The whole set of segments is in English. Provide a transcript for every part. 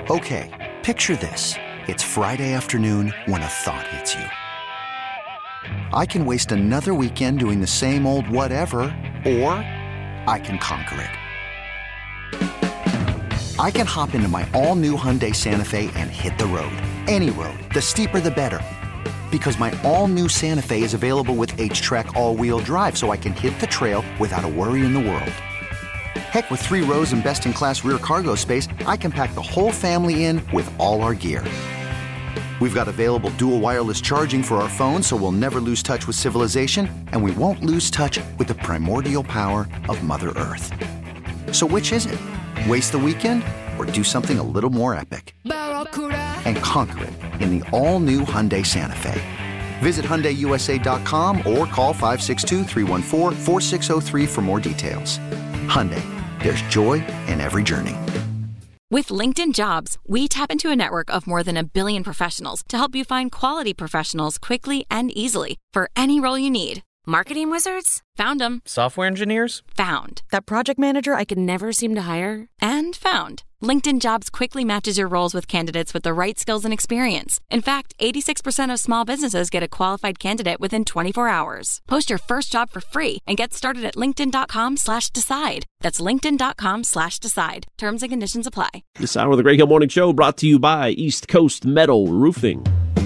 Okay, picture this. It's Friday afternoon when a thought hits you. I can waste another weekend doing the same old whatever, or I can conquer it. I can hop into my all-new Hyundai Santa Fe and hit the road. Any road. The steeper, the better. Because my all-new Santa Fe is available with H-Track all-wheel drive, so I can hit the trail without a worry in the world. Heck, with 3 rows and best-in-class rear cargo space, I can pack the whole family in with all our gear. We've got available dual wireless charging for our phones, so we'll never lose touch with civilization, and we won't lose touch with the primordial power of Mother Earth. So which is it? Waste the weekend or do something a little more epic? And conquer it in the all-new Hyundai Santa Fe. Visit HyundaiUSA.com or call 562-314-4603 for more details. Hyundai, there's joy in every journey. With LinkedIn Jobs, we tap into a network of more than 1 billion professionals to help you find quality professionals quickly and easily for any role you need. Marketing wizards? Found them. Software engineers? Found. That project manager I could never seem to hire? And found. LinkedIn Jobs quickly matches your roles with candidates with the right skills and experience. In fact, 86% of small businesses get a qualified candidate within 24 hours. Post your first job for free and get started at linkedin.com/decide. That's linkedin.com/decide. Terms and conditions apply. This hour of the Greg Hill Morning Show brought to you by East Coast Metal Roofing.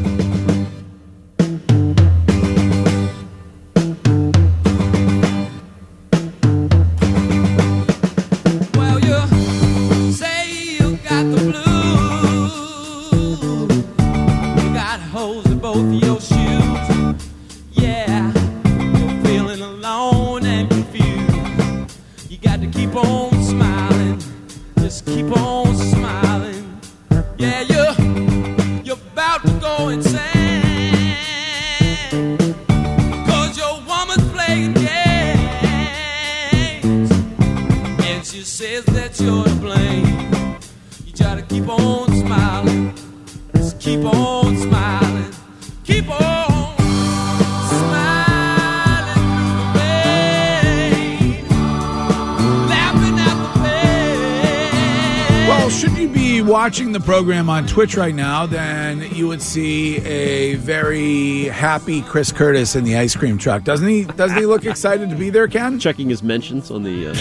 Keep on smiling. Yeah, you're about to go insane. 'Cause your woman's playing games. And she says that you're to blame. You try to keep on smiling. Just keep on smiling. Keep on. Should you be watching the program on Twitch right now, then you would see a very happy Chris Curtis in the ice cream truck. Doesn't he look excited to be there, Ken? Checking his mentions on the...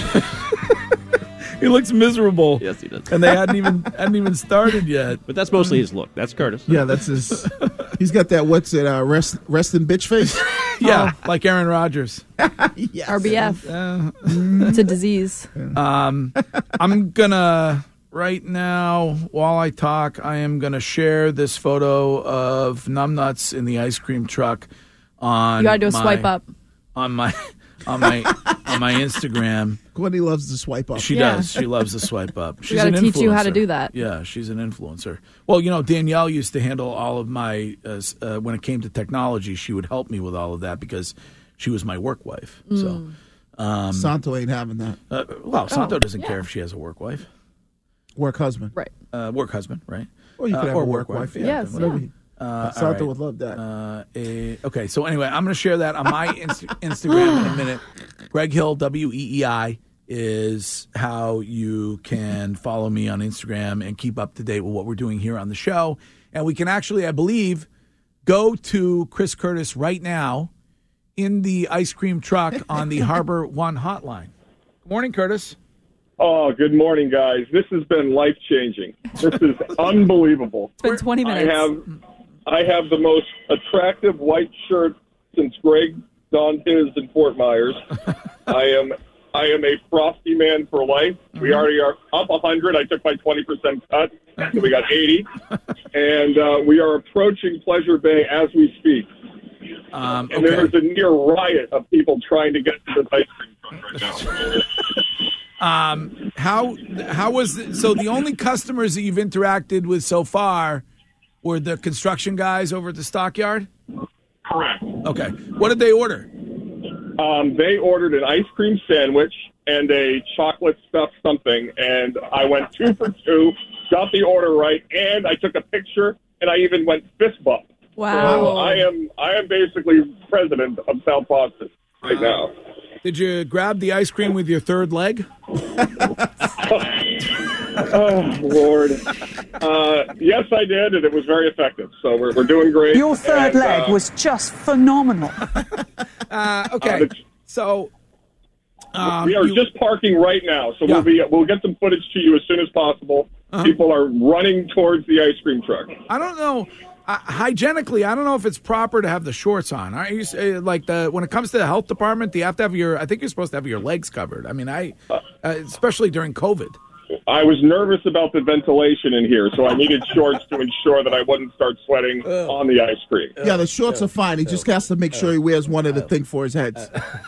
He looks miserable. Yes, he does. And they hadn't even started yet. But that's mostly his look. That's Curtis. Yeah, that's his... He's got that, what's it, resting bitch face? Yeah, like Aaron Rodgers. Yes. RBF. It's a disease. I'm going to... Right now, while I talk, I am going to share this photo of Numbnuts in the ice cream truck on. You got to do a swipe up on my Instagram. Gwendy loves to swipe up. She does. She loves to swipe up. She's got to teach you how to do that. Yeah, she's an influencer. Well, Danielle used to handle all of my when it came to technology. She would help me with all of that because she was my work wife. So Santo ain't having that. Santo doesn't care if she has a work wife. Work husband. Right. Work husband, right? Or you could have or a work wife. Yeah, yes. Whatever. Santo right. would love that. Okay, so anyway, I'm going to share that on my Instagram in a minute. Greg Hill, WEEI, is how you can follow me on Instagram and keep up to date with what we're doing here on the show. And we can actually, I believe, go to Chris Curtis right now in the ice cream truck on the Harbor One hotline. Good morning, Curtis. Oh, good morning, guys. This has been life-changing. This is unbelievable. It's been 20 minutes. I have the most attractive white shirt since Greg donned his in Fort Myers. I am a frosty man for life. We already are up 100. I took my 20% cut, so we got 80. And we are approaching Pleasure Bay as we speak. And there's a near riot of people trying to get to this ice cream truck right now. How was so the only customers that you've interacted with so far were the construction guys over at the stockyard? Correct. Okay. What did they order? They ordered an ice cream sandwich and a chocolate stuffed something, and I went 2 for 2, got the order right, and I took a picture, and I even went fist bump. Wow. So I am basically president of South Boston right now. Did you grab the ice cream with your third leg? Oh, Lord. Yes, I did, and it was very effective. So we're doing great. Your third leg was just phenomenal. Okay. So we are just parking right now, so we'll get some footage to you as soon as possible. People are running towards the ice cream truck. I don't know. Hygienically, I don't know if it's proper to have the shorts on. Aren't you when it comes to the health department, you have to have I think you're supposed to have your legs covered. I mean, especially during COVID. I was nervous about the ventilation in here, so I needed shorts to ensure that I wouldn't start sweating on the ice cream. Yeah, the shorts are fine. He just has to make sure he wears one of the thing for his heads.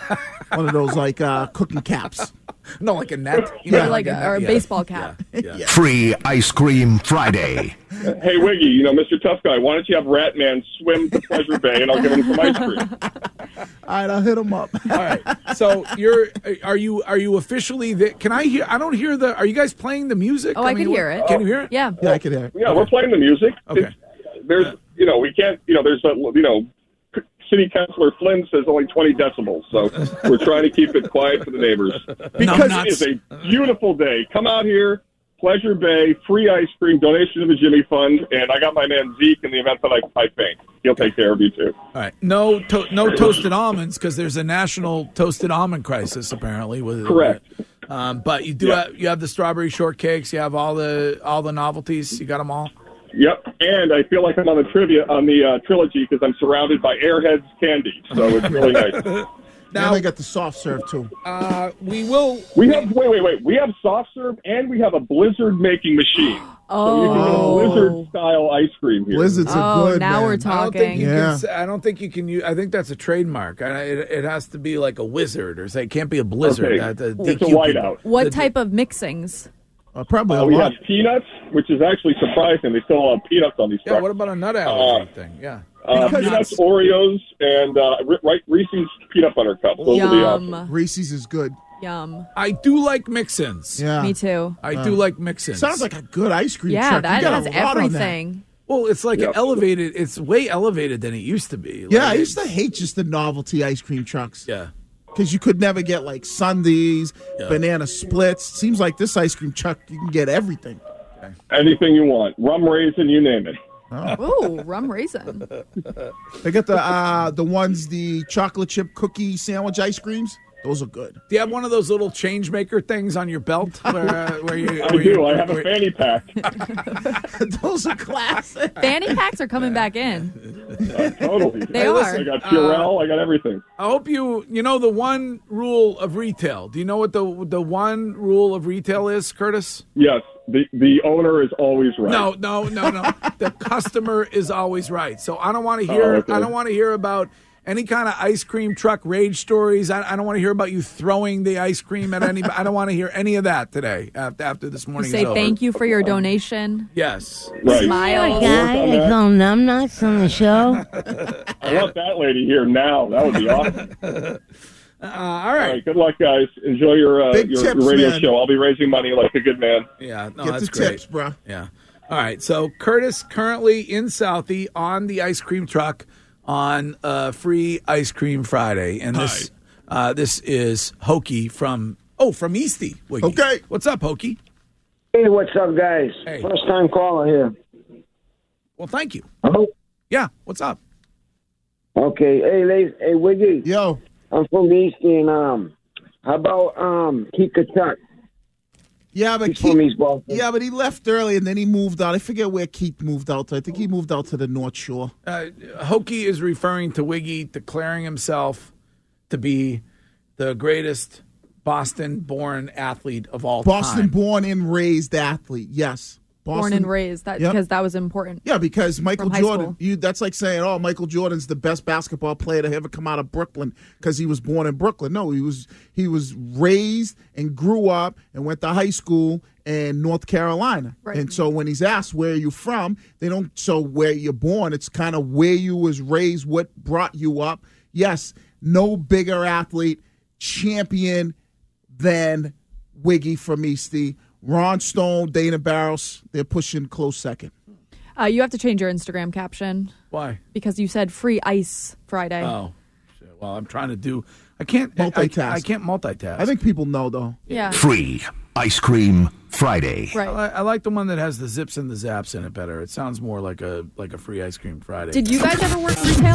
One of those, cooking caps. No, like a net. Or a baseball cap. Yeah. Free Ice Cream Friday. Hey, Wiggy, Mr. Tough Guy, why don't you have Ratman swim to Pleasure Bay, and I'll give him some ice cream. All right, I'll hit him up. All right. So are you officially there? Can I hear? I don't hear are you guys playing the music? Oh, I can hear it. Can you hear it? Yeah. Yeah, I can hear it. Yeah, we're playing the music. Okay. There's, we can't, there's a, City Councilor Flynn says only 20 decibels, so we're trying to keep it quiet for the neighbors. Because it is a beautiful day. Come out here, Pleasure Bay, free ice cream, donation to the Jimmy Fund, and I got my man Zeke in the event that I faint. He'll take care of you, too. All right. No toasted almonds, because there's a national toasted almond crisis, apparently. Correct. But you do you have the strawberry shortcakes, you have all the novelties, you got them all? Yep, and I feel like I'm on the trilogy because I'm surrounded by Airheads candy, so it's really nice. Now they got the soft serve too. We will. We have wait. We have soft serve and we have a Blizzard making machine. So you can get Blizzard style ice cream here. Blizzards are good. Now man. we're talking. I don't think you can use. I think that's a trademark. It has to be like a wizard or say it can't be a Blizzard. Okay. It's a whiteout. What type of mixings? Probably we have peanuts, which is actually surprising. They still have peanuts on these trucks. Yeah, what about a nut allergy thing? Yeah. Peanuts, Oreos, and Reese's peanut butter cup. Those are the options. Reese's is good. Yum. I do like mix-ins. Yeah. Me too. I do like mix-ins. Sounds like a good ice cream Yeah, truck. that You got has a lot on that. everything. Well, it's like an elevated. It's way elevated than it used to be. Yeah, I used to hate just the novelty ice cream trucks. Yeah. Because you could never get like sundaes, banana splits. Seems like this ice cream truck, you can get everything. Okay. Anything you want. Rum raisin, you name it. Ooh, rum raisin. They got the chocolate chip cookie sandwich ice creams. Those are good. Do you have one of those little change maker things on your belt? Where you? I have a fanny pack. Those are classic. Fanny packs are coming back in. Totally. They are. I got Purell. I got everything. I hope you know the one rule of retail. Do you know what the one rule of retail is, Curtis? Yes. The owner is always right. No. The customer is always right. So I don't want to hear. Okay. I don't want to hear about any kind of ice cream truck rage stories. I don't want to hear about you throwing the ice cream at anybody. I don't want to hear any of that today after this morning. Say thank you for your donation. Yes. Right. Smiles. Guy, they call numbnuts on the show. I want that lady here now. That would be awesome. All right. Good luck, guys. Enjoy your tips, radio man. show. I'll be raising money like a good man. Yeah. No, Get that's the great. tips, bro. Yeah. All right. So Curtis currently in Southie on the ice cream truck on Free Ice Cream Friday, and this is Hokey from Eastie. Wiggy. Okay. What's up, Hokey? Hey, what's up, guys? Hey. First time caller here. Well, thank you. Hello? Yeah. What's up? Okay. Hey, Wiggy. Yo. I'm from Eastie, and how about Keith Kachuk? Yeah, but He's from East Boston. Yeah, but he left early and then he moved out. I forget where Keith moved out to. I think he moved out to the North Shore. Hokey is referring to Wiggy declaring himself to be the greatest Boston-born athlete of all time. Boston-born and raised athlete, yes. Born and raised, because that was important. Yeah, because Michael From high Jordan, school. that's like saying, Michael Jordan's the best basketball player to ever come out of Brooklyn because he was born in Brooklyn. No, he was raised and grew up and went to high school in North Carolina. Right. And so when he's asked where are you from, they don't so where you're born. It's kind of where you was raised, what brought you up. Yes, no bigger athlete, champion than Wiggy from Eastie. Ron Stone, Dana Barros, they're pushing close second. You have to change your Instagram caption. Why? Because you said Free Ice Friday. Oh. Well, I'm trying to do. I can't multitask. I can't multitask. I think people know though. Yeah. Free Ice Cream Friday. Right. I like the one that has the zips and the zaps in it better. It sounds more like a free ice cream Friday. Did you guys ever work retail?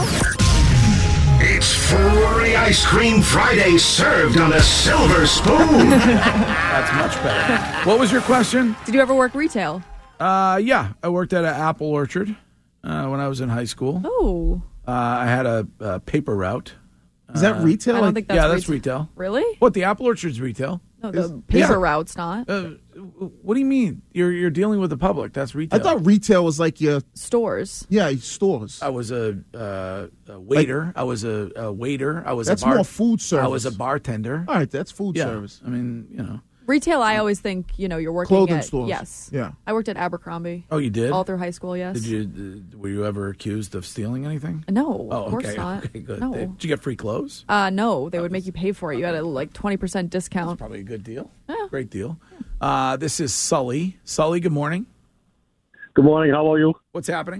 It's Free Ice Cream Friday served on a silver spoon. That's much better. What was your question? Did you ever work retail? Yeah, I worked at an apple orchard when I was in high school. Oh. I had a paper route. Is that retail? I don't think that's that's retail. Really? What, the apple orchard's retail? No, the paper route's not. What do you mean? You're dealing with the public. That's retail. I thought retail was like your stores. Yeah, stores. I was a waiter. I was a waiter. I was that's a bar- more food service. I was a bartender. All right, that's food Yeah. service. I mean, Retail, I always think, you're working Clothing at stores. Yes. Yeah. I worked at Abercrombie. Oh, you did? All through high school, yes. Were you ever accused of stealing anything? No, Oh, of course okay. not. Okay, good. No. Did you get free clothes? No, they would make you pay for it. You had a 20% discount. Probably a good deal. Yeah. Great deal. This is Sully. Sully, good morning. Good morning. How are you? What's happening?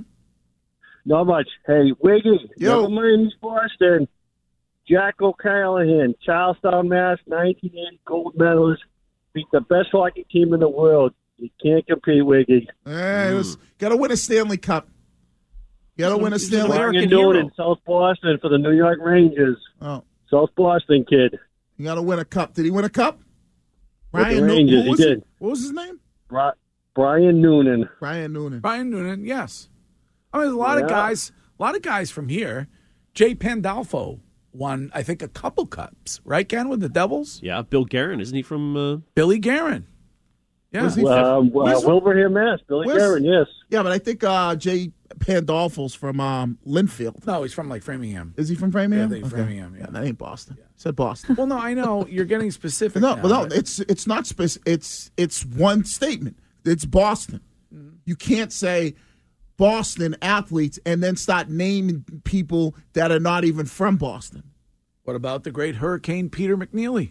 Not much. Hey, Wiggy. Yo. Never mind East Boston. Jack O'Callahan, Charlestown, Mass. 1980 gold medalist. Beat the best hockey team in the world. You can't compete, Wiggy. Got to win a Stanley Cup. Got to win a Stanley Cup. Brian Newton in South Boston for the New York Rangers. Oh, South Boston kid. you got to win a cup. Did he win a cup? With the Rangers, he did. What was his name? Brian Noonan. Brian Noonan. Brian Noonan, yes. I mean, a lot of guys from here. Jay Pandolfo won, I think, a couple cups, right, Ken, with the Devils? Yeah, Bill Guerin, isn't he from... Billy Guerin. Yeah. Wilbraham, Mass. Billy Guerin, yes. Yeah, but I think Jay Pandolfo's from Linfield. No, he's from, Framingham. Is he from Framingham? Yeah, I think Framingham, yeah. That ain't Boston. Yeah. Said Boston. Well, no, I know. You're getting specific No, now, but no, right? it's not specific. It's one statement. It's Boston. Mm-hmm. You can't say Boston athletes and then start naming people that are not even from Boston. What about the great Hurricane Peter McNeely?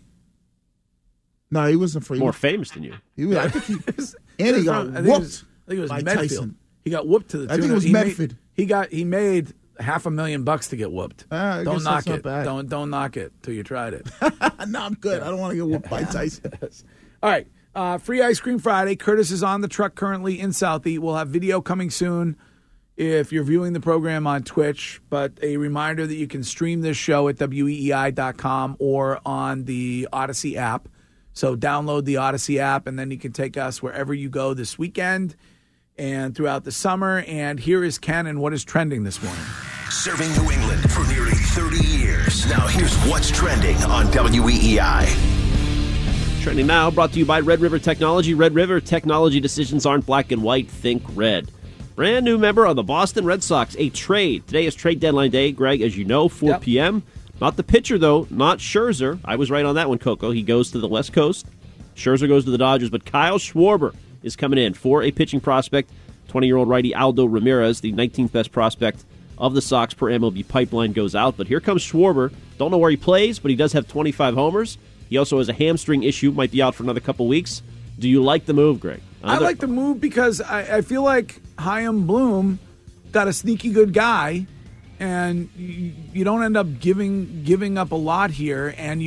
No, he wasn't from. More famous than you. He was. I think he. And he got whooped. I think it was by Medfield. Tyson. He got whooped to the tune. I think it was Medford. He made $500,000 to get whooped. I Don't guess knock that's not it. bad. Don't knock it till you tried it. No, I'm good. I don't want to get whooped by Tyson. All right. Free Ice Cream Friday. Curtis is on the truck currently in Southie. We'll have video coming soon if you're viewing the program on Twitch. But a reminder that you can stream this show at weei.com or on the Odyssey app. So download the Odyssey app, and then you can take us wherever you go this weekend and throughout the summer. And here is Ken and what is trending this morning. Serving New England for nearly 30 years. Now here's what's trending on WEEI. Trending now, brought to you by Red River Technology. Red River Technology decisions aren't black and white. Think red. Brand new member on the Boston Red Sox, a trade. Today is trade deadline day, Greg, as you know, 4 p.m. Not the pitcher, though, not Scherzer. I was right on that one, Coco. He goes to the West Coast. Scherzer goes to the Dodgers, but Kyle Schwarber is coming in for a pitching prospect. 20-year-old righty Aldo Ramirez, the 19th best prospect of the Sox per MLB pipeline, goes out. But here comes Schwarber. Don't know where he plays, but he does have 25 homers. He also has a hamstring issue, might be out for another couple weeks. Do you like the move, Greg? I like the move because I feel like Chaim Bloom got a sneaky good guy, and you don't end up giving up a lot here. And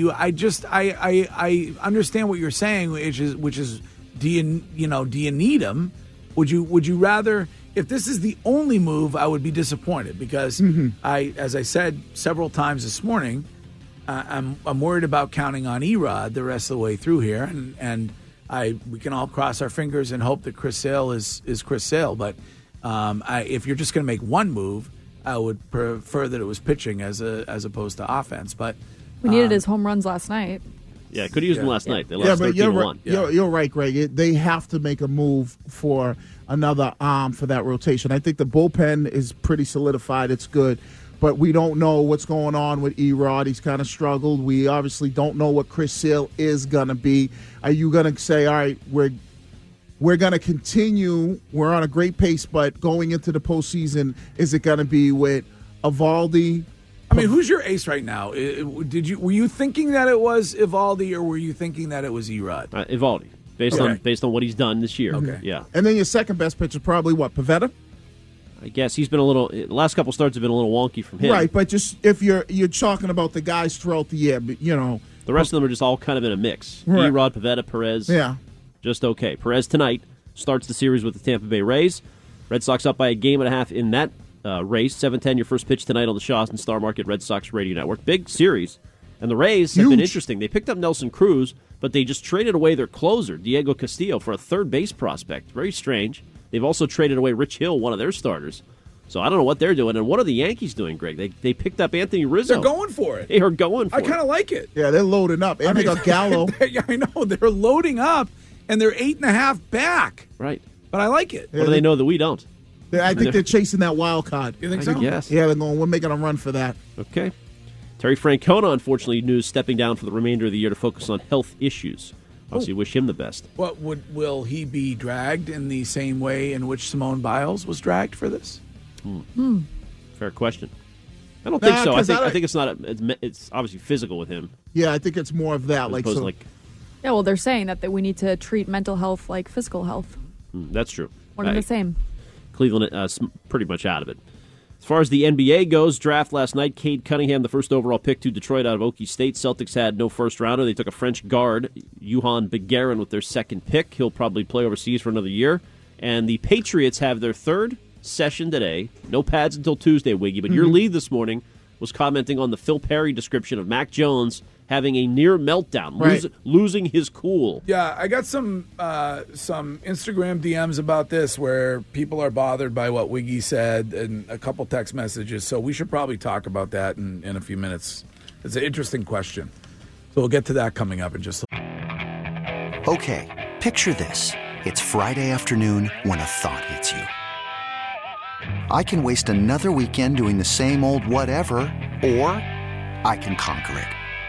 I understand what you're saying, which is do you need him? Would you rather? If this is the only move, I would be disappointed because as I said several times this morning, I'm worried about counting on Erod the rest of the way through here, and we can all cross our fingers and hope that Chris Sale is Chris Sale. But if you're just going to make one move, I would prefer that it was pitching as opposed to offense. But we needed his home runs last night. Yeah, could have used them last night. They Yeah, lost but you're 13-1. right. You're right, Greg. They have to make a move for another arm for that rotation. I think the bullpen is pretty solidified. It's good. But we don't know what's going on with Erod. He's kind of struggled. We obviously don't know what Chris Sale is going to be. Are you going to say, all right, we're going to continue. We're on a great pace, but going into the postseason, is it going to be with Eovaldi? I mean, who's your ace right now? Were you thinking that it was Eovaldi, or were you thinking that it was Erod? Eovaldi, based on what he's done this year. Okay. Yeah. And then your second best pitcher, probably what, Pivetta? I guess he's been the last couple starts have been a little wonky from him. Right, but just if you're talking about the guys throughout the year, the rest of them are just all kind of in a mix. Right. Erod, Pivetta, Perez, just okay. Perez tonight starts the series with the Tampa Bay Rays. Red Sox up by a game and a half in that race. 7:10 your first pitch tonight on the Shaws and Star Market Red Sox Radio Network. Big series. And the Rays have been interesting. They picked up Nelson Cruz, but they just traded away their closer, Diego Castillo, for a third base prospect. Very strange. They've also traded away Rich Hill, one of their starters. So I don't know what they're doing. And what are the Yankees doing, Greg? They picked up Anthony Rizzo. They're going for it. They are going for it. I kind of like it. Yeah, they're loading up. And they got Gallo. I know. They're loading up, and they're 8.5 back. Right. But I like it. What do they know that we don't? I think they're chasing that wild card. You think so? Yes. Yeah, they're going, we're making a run for that. Okay. Terry Francona, unfortunately, news stepping down for the remainder of the year to focus on health issues. Obviously, wish him the best. Will he be dragged in the same way in which Simone Biles was dragged for this? Fair question. I don't think so. I think it's not. It's obviously physical with him. Yeah, I think it's more of that. Yeah, well, they're saying that we need to treat mental health like physical health. That's true. One and the same. Cleveland pretty much out of it. As far as the NBA goes, draft last night, Cade Cunningham, the first overall pick to Detroit out of Okie State. Celtics had no first-rounder. They took a French guard, Johan Begarin, with their second pick. He'll probably play overseas for another year. And the Patriots have their third session today. No pads until Tuesday, Wiggy. But your lead this morning was commenting on the Phil Perry description of Mac Jones having a near meltdown, losing his cool. Yeah, I got some Instagram DMs about this where people are bothered by what Wiggy said and a couple text messages. So we should probably talk about that in a few minutes. It's an interesting question. So we'll get to that coming up in just a minute. Okay, picture this. It's Friday afternoon when a thought hits you. I can waste another weekend doing the same old whatever, or I can conquer it.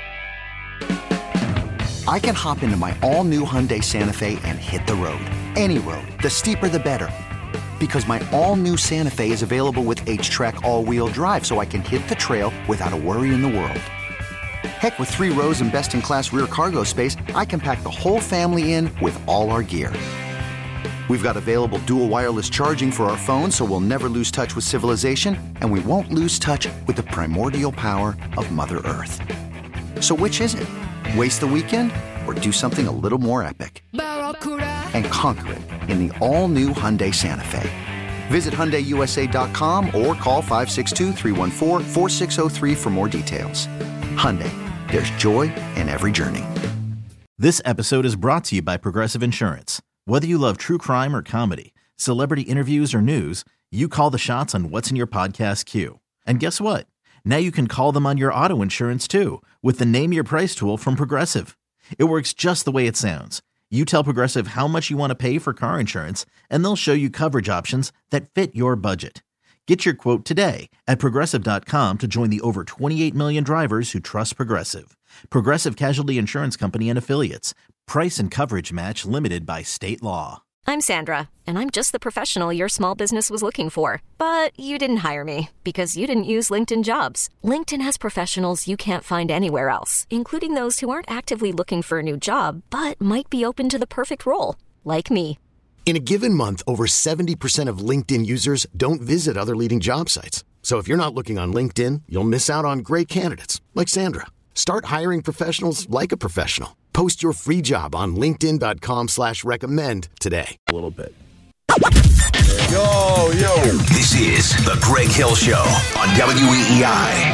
I can hop into my all-new Hyundai Santa Fe and hit the road. Any road. The steeper, the better. Because my all-new Santa Fe is available with H-Track all-wheel drive, so I can hit the trail without a worry in the world. Heck, with 3 rows and best-in-class rear cargo space, I can pack the whole family in with all our gear. We've got available dual wireless charging for our phones, so we'll never lose touch with civilization, and we won't lose touch with the primordial power of Mother Earth. So which is it? Waste the weekend or do something a little more epic? And conquer it in the all-new Hyundai Santa Fe. Visit HyundaiUSA.com or call 562-314-4603 for more details. Hyundai, there's joy in every journey. This episode is brought to you by Progressive Insurance. Whether you love true crime or comedy, celebrity interviews or news, you call the shots on what's in your podcast queue. And guess what? Now you can call them on your auto insurance too with the Name Your Price tool from Progressive. It works just the way it sounds. You tell Progressive how much you want to pay for car insurance, and they'll show you coverage options that fit your budget. Get your quote today at Progressive.com to join the over 28 million drivers who trust Progressive. Progressive Casualty Insurance Company and Affiliates. Price and coverage match limited by state law. I'm Sandra, and I'm just the professional your small business was looking for. But you didn't hire me because you didn't use LinkedIn Jobs. LinkedIn has professionals you can't find anywhere else, including those who aren't actively looking for a new job, but might be open to the perfect role, like me. In a given month, over 70% of LinkedIn users don't visit other leading job sites. So if you're not looking on LinkedIn, you'll miss out on great candidates like Sandra. Start hiring professionals like a professional. Post your free job on linkedin.com/recommend today. A little bit. Yo. This is the Greg Hill Show on WEEI.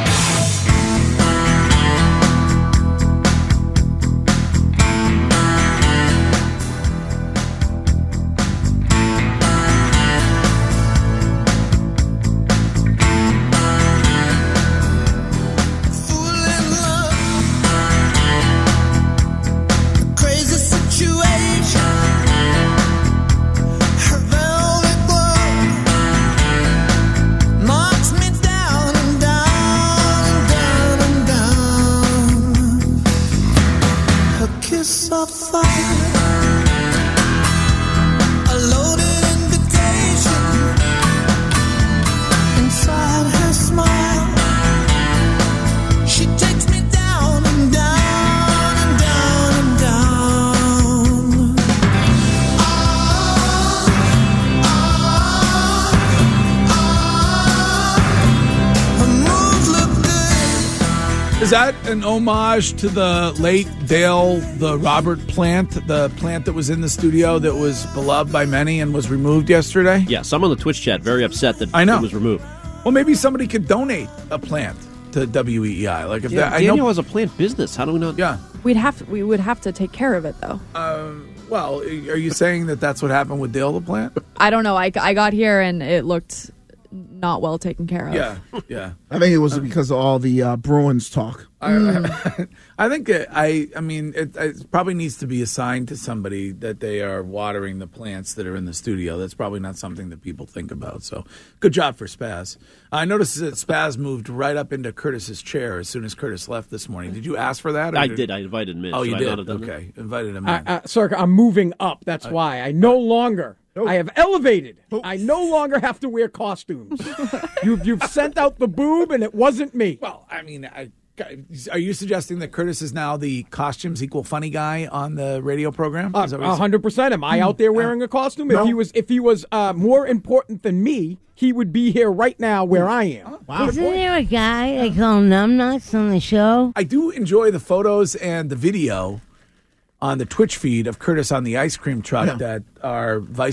Is that an homage to the late Dale, the Robert Plant, the plant that was in the studio that was beloved by many and was removed yesterday? Yeah, someone on the Twitch chat very upset that it was removed. Well, maybe somebody could donate a plant to WEEI. Like if Daniel has a plant business. How do we not? Yeah. We would have to take care of it, though. Well, are you saying that that's what happened with Dale the plant? I don't know. I got here and it looked not well taken care of. Yeah. I think it was because of all the Bruins talk. I think it probably needs to be assigned to somebody that they are watering the plants that are in the studio. That's probably not something that people think about. So good job for Spaz. I noticed that Spaz moved right up into Curtis's chair as soon as Curtis left this morning. Did you ask for that? I did. I invited him in. Oh, you Should I did? not have done Okay. Invited him in. Circa, I'm moving up. That's why. I no longer... I have elevated. I no longer have to wear costumes. You've sent out the boob, and it wasn't me. Well, I mean, are you suggesting that Curtis is now the costumes equal funny guy on the radio program? 100%. Am I out there wearing a costume? No. If he was more important than me, he would be here right now where I am. Wow. Isn't there a guy they call Numbnuts on the show? I do enjoy the photos and the video on the Twitch feed of Curtis on the ice cream truck that our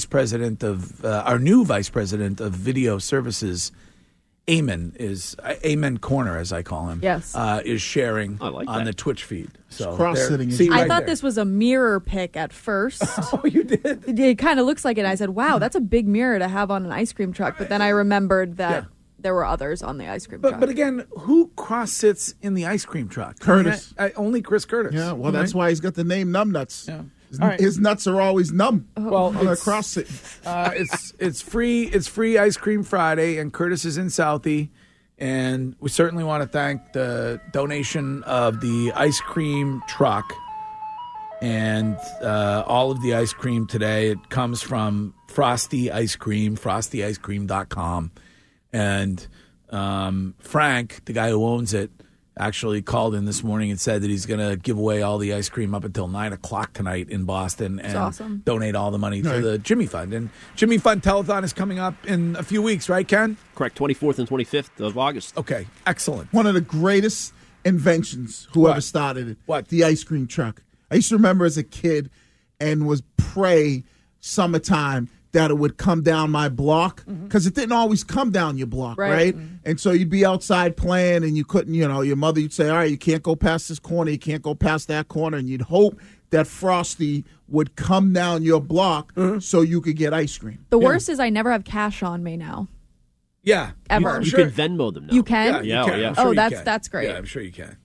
new vice president of video services, Amen Corner, as I call him, is sharing on the Twitch feed. So cross-sitting. I thought this was a mirror pic at first. Oh, you did? It kind of looks like it. I said, wow, that's a big mirror to have on an ice cream truck. But then I remembered that there were others on the ice cream truck. But again, who cross-sits in the ice cream truck? Curtis. Only Chris Curtis. Yeah, well, that's why he's got the name Numbnuts. Yeah. His nuts are always numb. Well, on a cross-sit. It's free. It's free Ice Cream Friday, and Curtis is in Southie. And we certainly want to thank the donation of the ice cream truck and all of the ice cream today. It comes from Frosty Ice Cream, frostyicecream.com. And Frank, the guy who owns it, actually called in this morning and said that he's going to give away all the ice cream up until 9 o'clock tonight in Boston and donate all the money to the Jimmy Fund. And Jimmy Fund Telethon is coming up in a few weeks, right, Ken? Correct, 24th and 25th of August. Okay, excellent. One of the greatest inventions, whoever started it. What? The ice cream truck. I used to remember as a kid and was pray summertime that it would come down my block because it didn't always come down your block, right? And so you'd be outside playing and you couldn't, your mother, you'd say, all right, you can't go past this corner, you can't go past that corner, and you'd hope that Frosty would come down your block so you could get ice cream. The worst is I never have cash on me now. Yeah. Ever. You can Venmo them now. You can? Yeah, you can. Yeah. I'm sure That's great. Yeah, I'm sure you can.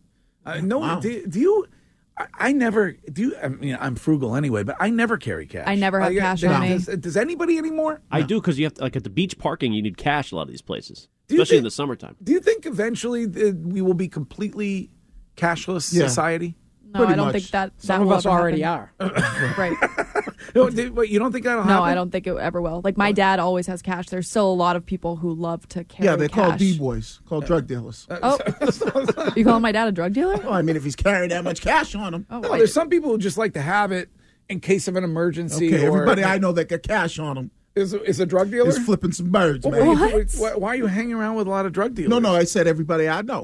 Do you... I never do. I mean, I'm frugal anyway, but I never carry cash. I never have cash on me. Does anybody anymore? I do, because you have to, like at the beach parking, you need cash a lot of these places, especially in the summertime. Do you think eventually we will be completely cashless society? No, I don't think that Some of us already are. Right. You don't think that'll happen? No, I don't think it ever will. Like, my dad always has cash. There's still a lot of people who love to carry cash. Yeah, they're called D-boys, called drug dealers. You calling my dad a drug dealer? Well, I mean, if he's carrying that much cash on him. No, there's some people who just like to have it in case of an emergency. Okay, or, everybody I know that got cash on them is a drug dealer? is flipping some birds, man. Why are you hanging around with a lot of drug dealers? No, I said everybody I know.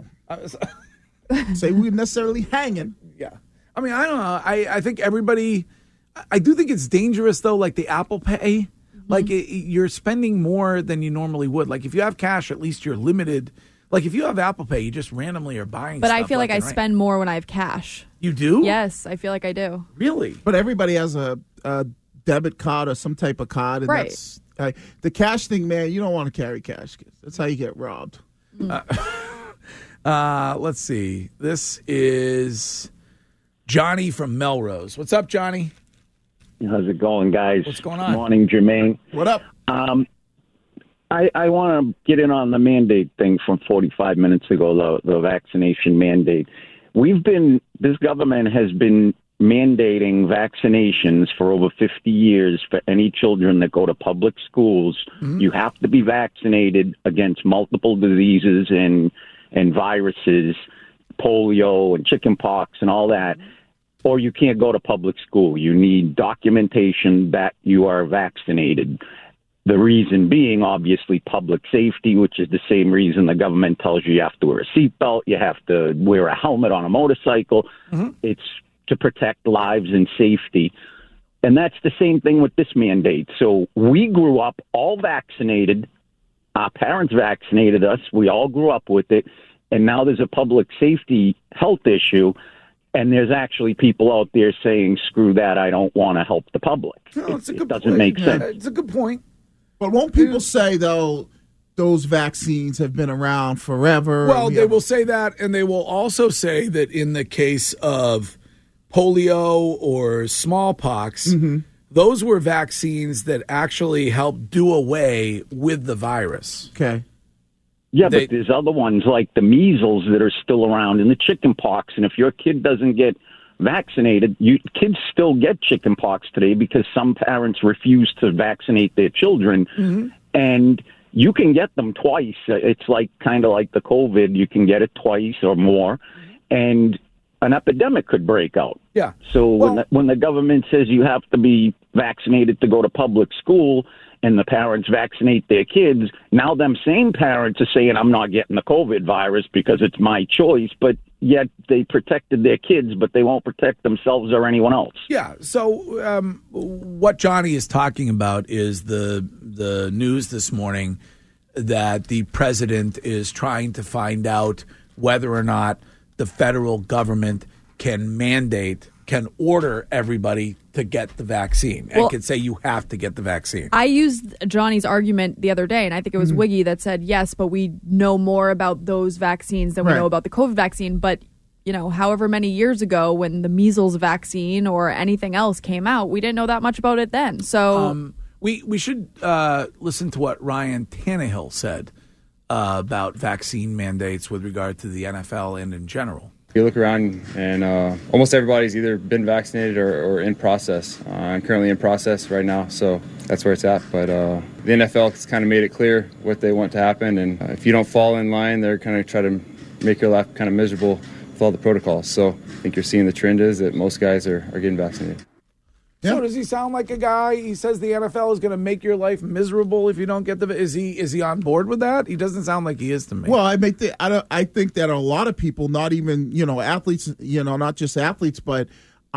Say we necessarily hanging. Yeah. I mean, I don't know. I think everybody... I do think it's dangerous, though, like the Apple Pay. Like, you're spending more than you normally would. Like, if you have cash, at least you're limited. Like, if you have Apple Pay, you just randomly are buying But stuff. I feel like I spend more when I have cash. You do? Yes, I feel like I do. Really? But everybody has a debit card or some type of card. And Right. That's, the cash thing, man, you don't want to carry cash. That's how you get robbed. Let's see. This is Johnny from Melrose. What's up, Johnny? How's it going, guys? What's going on? Morning, Jermaine. What up? I want to get in on the mandate thing from 45 minutes ago, the vaccination mandate. This government has been mandating vaccinations for over 50 years for any children that go to public schools. Mm-hmm. You have to be vaccinated against multiple diseases and viruses, polio and chickenpox and all that, or you can't go to public school. You need documentation that you are vaccinated. The reason being, obviously, public safety, which is the same reason the government tells you have to wear a seatbelt, you have to wear a helmet on a motorcycle. It's to protect lives and safety. And that's the same thing with this mandate. So we grew up all vaccinated. Our parents vaccinated us. We all grew up with it. And now there's a public safety health issue. And there's actually people out there saying, screw that, I don't want to help the public. No, it doesn't make sense. It's a good point. But won't people say, though, those vaccines have been around forever? Well, they will say that, and they will also say that in the case of polio or smallpox, those were vaccines that actually helped do away with the virus. Okay. Yeah, but there's other ones like the measles that are still around and the chicken pox. And if your kid doesn't get vaccinated, kids still get chicken pox today because some parents refuse to vaccinate their children. And you can get them twice. It's like kind of like the COVID. You can get it twice or more. And an epidemic could break out. Yeah. So when the government says you have to be vaccinated to go to public school and the parents vaccinate their kids, now them same parents are saying, I'm not getting the COVID virus because it's my choice, but yet they protected their kids, but they won't protect themselves or anyone else. Yeah, so what Johnny is talking about is the news this morning that the president is trying to find out whether or not the federal government can order everybody to get the vaccine and can say you have to get the vaccine. I used Johnny's argument the other day, and I think it was Wiggy that said, yes, but we know more about those vaccines than we know about the COVID vaccine. But, however many years ago when the measles vaccine or anything else came out, we didn't know that much about it then. So we should listen to what Ryan Tannehill said about vaccine mandates with regard to the NFL and in general. You look around and almost everybody's either been vaccinated or in process. I'm currently in process right now, so that's where it's at. But the NFL has kind of made it clear what they want to happen, and if you don't fall in line, they're kind of try to make your life kind of miserable with all the protocols. So I think you're seeing the trend is that most guys are getting vaccinated. So does he sound like a guy? He says the NFL is going to make your life miserable if you don't get the. Is he on board with that? He doesn't sound like he is to me. Well, I think that a lot of people, not even athletes, not just athletes, but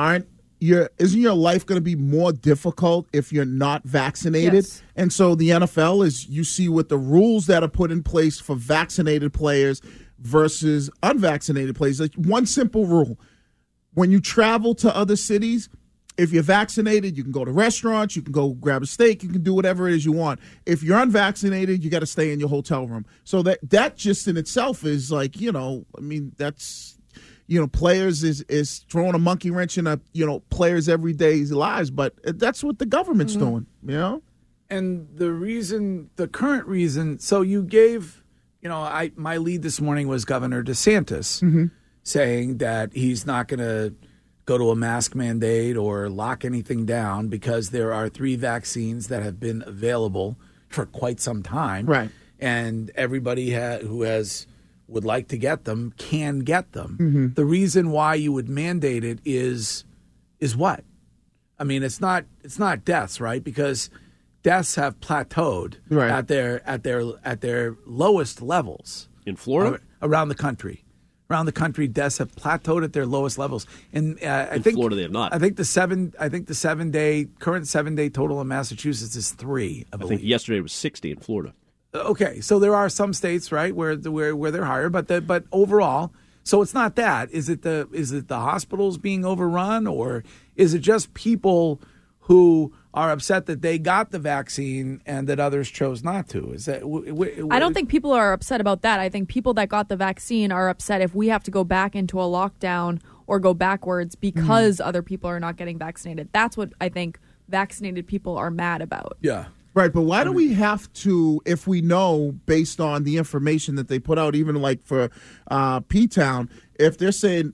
isn't your life going to be more difficult if you're not vaccinated? Yes. And so the NFL is, you see with the rules that are put in place for vaccinated players versus unvaccinated players. Like one simple rule: when you travel to other cities, if you're vaccinated, you can go to restaurants, you can go grab a steak, you can do whatever it is you want. If you're unvaccinated, you got to stay in your hotel room. So that just in itself is like, that's, players is throwing a monkey wrench in players' everyday lives, but that's what the government's doing, And the current reason, so you gave, my lead this morning was Governor DeSantis saying that he's not going to go to a mask mandate or lock anything down because there are 3 vaccines that have been available for quite some time. Right. And everybody who would like to get them can get them. The reason why you would mandate it is what? I mean, it's not deaths, right? Because deaths have plateaued at their lowest levels in Florida, around the country. Around the country, deaths have plateaued at their lowest levels. And in Florida, they have not. I think the 7-day current 7-day total in Massachusetts is 3. I think yesterday was 60 in Florida. Okay, so there are some states, right, where they're higher, but overall, so it's not that. Is it the hospitals being overrun, or is it just people who are upset that they got the vaccine and that others chose not to? Is that? I don't think people are upset about that. I think people that got the vaccine are upset if we have to go back into a lockdown or go backwards because other people are not getting vaccinated. That's what I think vaccinated people are mad about. Yeah. Right, but why do we have to, if we know based on the information that they put out, even like for P-Town, if they're saying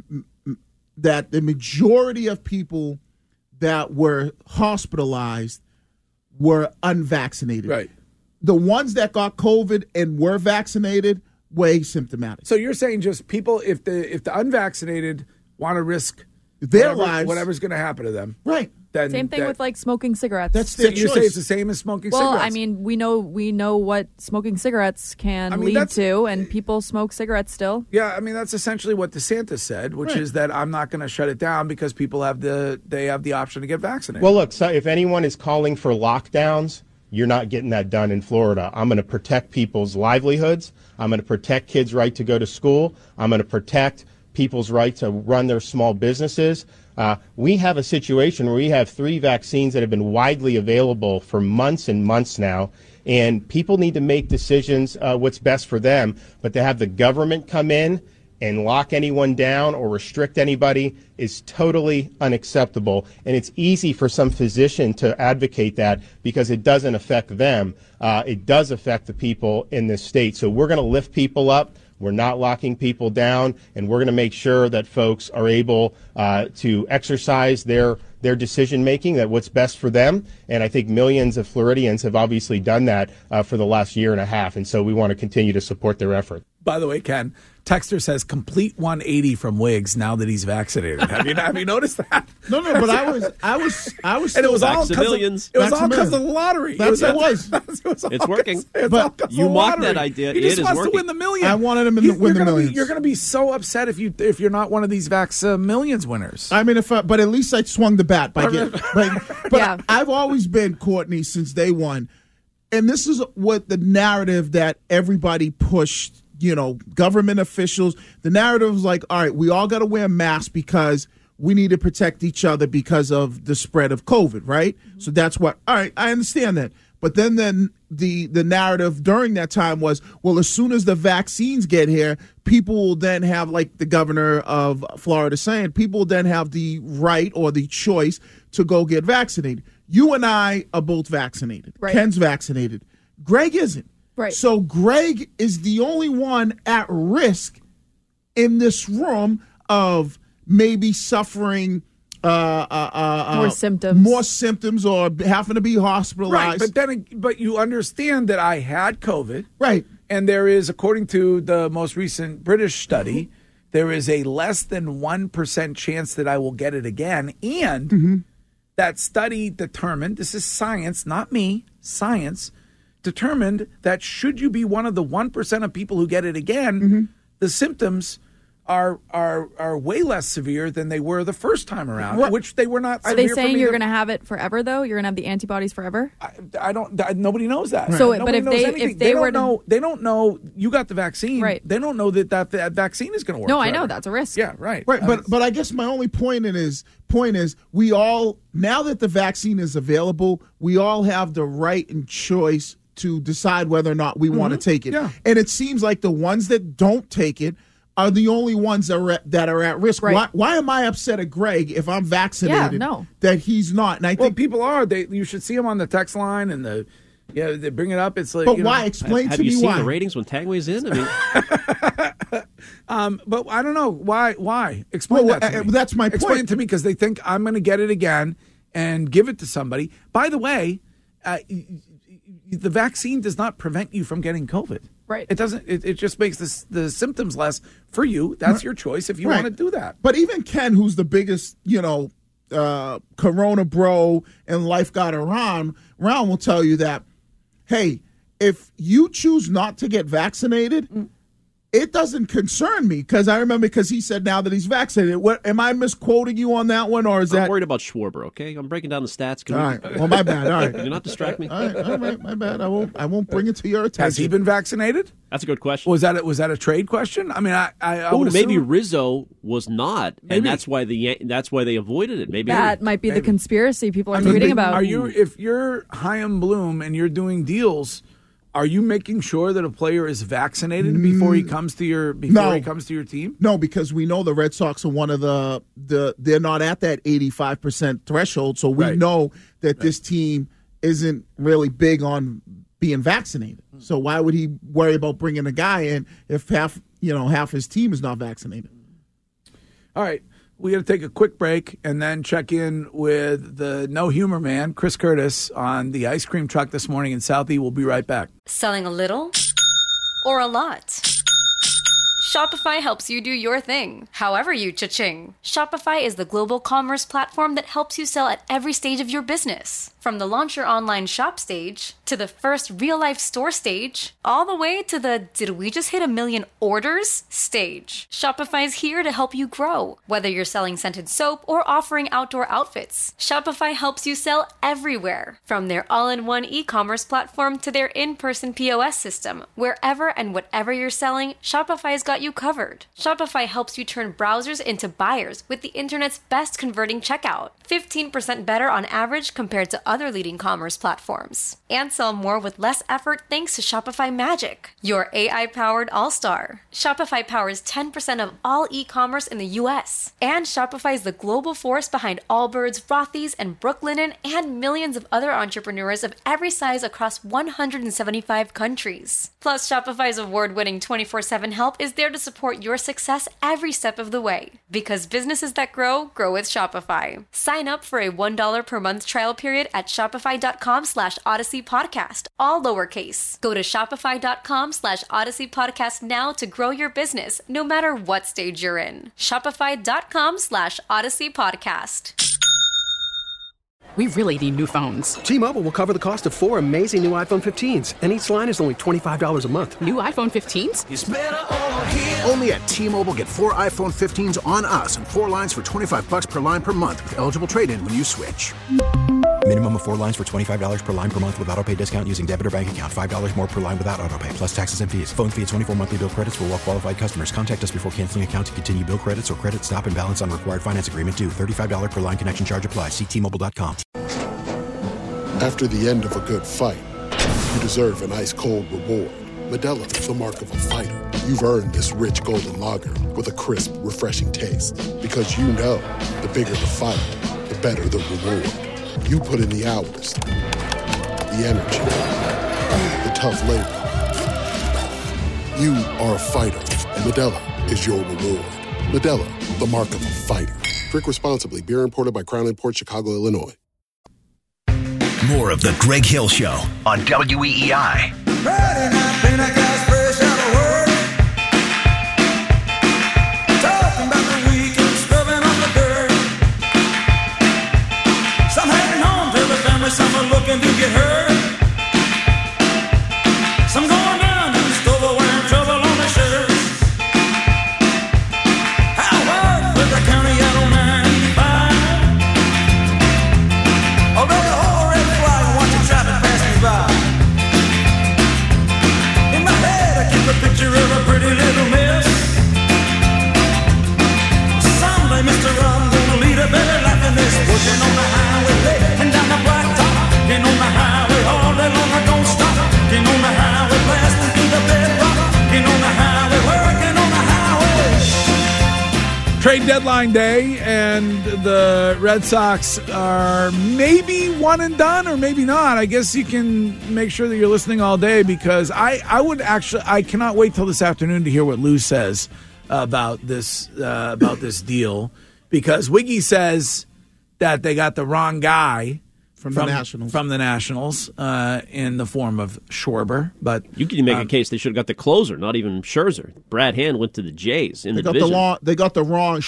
that the majority of people that were hospitalized were unvaccinated. Right. The ones that got COVID and were vaccinated were asymptomatic. So you're saying just people, if the unvaccinated want to risk their lives, whatever's going to happen to them. Right. Same thing with like smoking cigarettes. That's their You choice. say it's the same as smoking cigarettes? Well, I mean, we know what smoking cigarettes can lead to, and people smoke cigarettes still. Yeah, I mean that's essentially what DeSantis said, which is that I'm not going to shut it down because people have the option to get vaccinated. Well, look, so if anyone is calling for lockdowns, you're not getting that done in Florida. I'm going to protect people's livelihoods. I'm going to protect kids' right to go to school. I'm going to protect people's right to run their small businesses. We have a situation where we have 3 vaccines that have been widely available for months and months now, and people need to make decisions what's best for them. But to have the government come in and lock anyone down or restrict anybody is totally unacceptable. And it's easy for some physician to advocate that because it doesn't affect them. It does affect the people in this state. So we're going to lift people up. We're not locking people down, and we're going to make sure that folks are able to exercise their decision-making, that what's best for them. And I think millions of Floridians have obviously done that for the last year and a half, and so we want to continue to support their effort. By the way, Ken, Texter says complete 180 from Wiggs now that he's vaccinated. Have you noticed that? No, but I was and still it was all Maximilians. because of the lottery. It was. It's working. But you mocked that idea. He just it is wants working. to win the million. I wanted him to win the millions. You're going to be so upset if you're not one of these Millions winners. I mean, but at least I swung the bat by getting. But Yeah. I've always been, Courtney, since day one, and this is what the narrative that everybody pushed. Government officials. The narrative was like, all right, we all got to wear masks because we need to protect each other because of the spread of COVID, right? So that's what. All right, I understand that. But then the narrative during that time was, well, as soon as the vaccines get here, people will then have, like the governor of Florida saying, people will then have the right or the choice to go get vaccinated. You and I are both vaccinated. Right. Ken's vaccinated. Greg isn't. Right. So Greg is the only one at risk in this room of maybe suffering more symptoms or having to be hospitalized. Right, but you understand that I had COVID. Right. And there is, according to the most recent British study, there is a less than 1% chance that I will get it again. And that study determined, this is science, not me, science, determined that should you be one of the 1% of people who get it again, the symptoms are way less severe than they were the first time around, which they were not. Are they saying you're going to have it forever though? You're going to have the antibodies forever? I don't. Nobody knows that. So, nobody but if they were know, they don't know. You got the vaccine, right? They don't know that vaccine is going to work. No, forever. I know that's a risk. Yeah, right. But I guess my only point is we all, now that the vaccine is available, we all have the right and choice to decide whether or not we want to take it. Yeah. And it seems like the ones that don't take it are the only ones that are at risk. Right. Why am I upset at Greg if I'm vaccinated? Yeah, no. That he's not. And I think people are. You should see him on the text line and they bring it up. It's like, but why? Explain to me why. Have you seen the ratings when Tagway's in? I mean, but I don't know why. Explain that to me. That's my point. Explain it to me because they think I'm going to get it again and give it to somebody. By the way, the vaccine does not prevent you from getting COVID. Right. It doesn't. It just makes the symptoms less for you. That's your choice if you want to do that. But even Ken, who's the biggest, Corona bro and life got around will tell you that, hey, if you choose not to get vaccinated, it doesn't concern me because he said now that he's vaccinated. What am I misquoting you on that one, or is I'm worried about Schwarber? Okay, I'm breaking down the stats. All right. Well, my bad. All right. Can you not distract me? All right, my bad. I won't bring it to your attention. Has he been vaccinated? That's a good question. Was that a trade question? I mean, I would maybe assume. Rizzo was not, and that's why they avoided it. Maybe that might be the conspiracy people are tweeting about. If you're Chaim Bloom and you're doing deals? Are you making sure that a player is vaccinated before he comes to your team? No, because we know the Red Sox are one of they're not at that 85% threshold, so we know that this team isn't really big on being vaccinated. So why would he worry about bringing a guy in if half his team is not vaccinated? All right. We got to take a quick break and then check in with the no humor man, Chris Curtis, on the ice cream truck this morning in Southie. We'll be right back. Selling a little or a lot? Shopify helps you do your thing, however you cha-ching. Shopify is the global commerce platform that helps you sell at every stage of your business. From the launch your online shop stage, to the first real-life store stage, all the way to the did we just hit 1 million orders stage. Shopify's here to help you grow. Whether you're selling scented soap or offering outdoor outfits, Shopify helps you sell everywhere. From their all-in-one e-commerce platform to their in-person POS system, wherever and whatever you're selling, Shopify's got you covered. Shopify helps you turn browsers into buyers with the internet's best converting checkout. 15% better on average compared to other leading commerce platforms. And sell more with less effort thanks to Shopify Magic, your AI-powered all-star. Shopify powers 10% of all e-commerce in the U.S. And Shopify is the global force behind Allbirds, Rothy's, and Brooklinen, and millions of other entrepreneurs of every size across 175 countries. Plus, Shopify's award-winning 24/7 help is there to support your success every step of the way. Because businesses that grow, grow with Shopify. Sign up for a $1 per month trial period at shopify.com/Odyssey Podcast, all lowercase. Go to shopify.com/Odyssey Podcast now to grow your business, no matter what stage you're in. Shopify.com/Odyssey Podcast. We really need new phones. T-Mobile will cover the cost of 4 amazing new iPhone 15s, and each line is only $25 a month. New iPhone 15s? It's better over here. Only at T-Mobile, get 4 iPhone 15s on us and 4 lines for $25 per line per month with eligible trade-in when you switch. Minimum of 4 lines for $25 per line per month with autopay discount using debit or bank account. $5 more per line without autopay, plus taxes and fees. Phone fee at 24 monthly bill credits for well-qualified customers. Contact us before canceling account to continue bill credits or credit stop and balance on required finance agreement due. $35 per line connection charge applies. See T-Mobile.com. After the end of a good fight, you deserve an ice-cold reward. Modelo is the mark of a fighter. You've earned this rich golden lager with a crisp, refreshing taste. Because you know, the bigger the fight, the better the reward. You put in the hours, the energy, the tough labor. You are a fighter, and Modelo is your reward. Modelo, the mark of a fighter. Drink responsibly. Beer imported by Crown Imports, Chicago, Illinois. More of The Greg Hill Show on WEEI. Friday night, been a guy's fresh out of work. Talking about the weekend, scrubbing off the dirt. Some heading home to the family, some are looking to get hurt. Some going down to the store wearing trouble on their shirts. Howard, with the county out on 95. Although the whole red flag, watch the traffic pass me by. In my head, I keep a picture of a pretty little miss. Someday, Mr. I'm gonna lead a better life than this. Working on the highway late and down the blacktop. Getting on the highway all day long, I don't stop. Getting on the highway, blasting through the bedrock. Getting on the highway, working on the highway. Trade deadline day, and the Red Sox are maybe one and done, or maybe not. I guess you can make sure that you're listening all day, because I cannot wait till this afternoon to hear what Lou says about this deal, because Wiggy says that they got the wrong guy from the Nationals in the form of Schwarber. But you can make a case they should have got the closer, not even Scherzer. Brad Hand went to the Jays in the division. They got the wrong.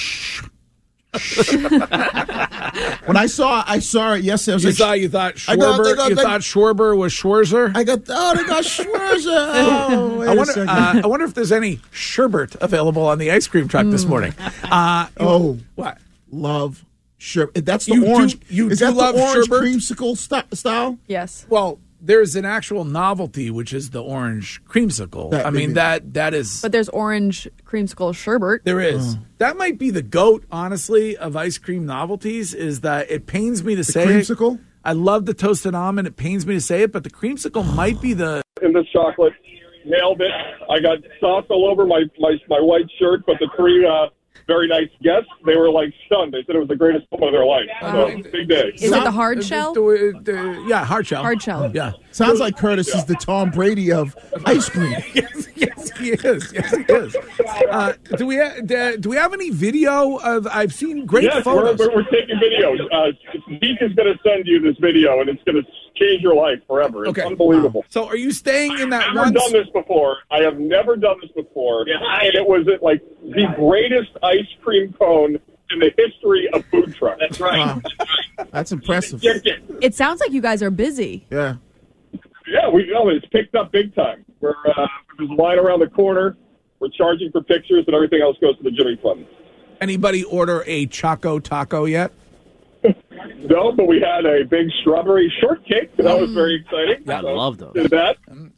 When I saw it yesterday, I was you thought Schwarber was Schwarzer? they got Schwarzer. Oh, I wonder if there's any sherbet available on the ice cream truck this morning. What? Love sherbet. That's the orange. Is that the orange creamsicle style? Yes. Well, there's an actual novelty, which is the orange creamsicle. That is. But there's orange creamsicle sherbet. There is. That might be the GOAT, honestly, of ice cream novelties. Is that it pains me to say creamsicle? I love the toasted almond. It pains me to say it, but the creamsicle might be the. In this chocolate, nailed it. I got sauce all over my white shirt, but the three very nice guests, they were like stunned. They said it was the greatest moment of their life. So, big day. Is it the hard shell? Yeah, hard shell. Hard shell. Yeah. Sounds like Curtis is the Tom Brady of ice cream. Yes, he is. Do we have any video of? I've seen great photos. We're taking videos. Zeke is going to send you this video, and it's going to change your life forever. It's unbelievable. So are you staying in that I've never done this before. I have never done this before. And it was like the greatest ice cream cone in the history of food trucks. That's right. Wow. That's impressive. It sounds like you guys are busy. Yeah. Yeah, we know it's picked up big time. There's a line around the corner. We're charging for pictures, and everything else goes to the Jimmy Fund. Anybody order a Choco Taco yet? No, but we had a big strawberry shortcake. That was very exciting. I love those. Did that.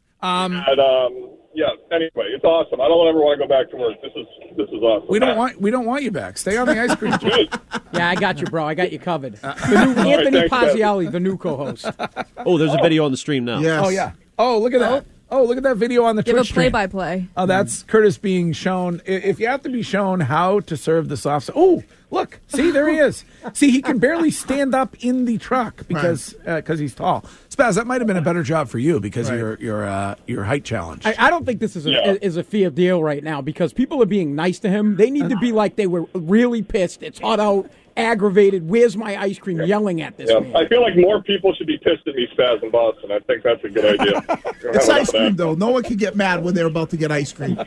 Yeah. Anyway, it's awesome. I don't ever want to go back to work. This is awesome. We don't want you back. Stay on the ice cream train. Yeah, I got you, bro. I got you covered. The new Anthony Pazziali, the new co-host. Oh, there's a video on the stream now. Yes. Oh, yeah. Oh, look at that. Oh, look at that video on the Give Twitch a play-by-play. Oh, that's Curtis being shown. If you have to be shown how to serve the soft... Oh, look. See, there he is. See, he can barely stand up in the truck because he's tall. Spaz, that might have been a better job for you because of your height challenge. I don't think this is a fair deal right now because people are being nice to him. They need to be like they were really pissed. It's hot out, aggravated. Where's my ice cream? Yelling at this man. I feel like more people should be pissed at me, Spaz, in Boston. I think that's a good idea. It's ice cream, though. No one can get mad when they're about to get ice cream.